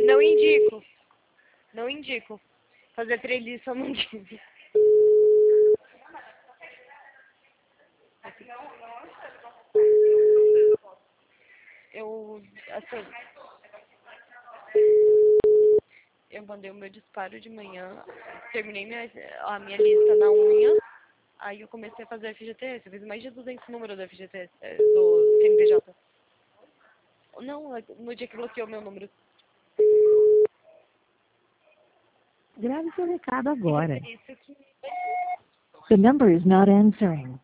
Não indico. Não indico. Fazer treliça eu não indico. Eu mandei o meu disparo de manhã, terminei a minha lista na unha, aí eu comecei a fazer FGTS. Eu fiz mais de 200 números do FGTS, do CNPJ. Não, no dia que bloqueou meu número. Grave seu recado agora. Isso que... The number is not answering.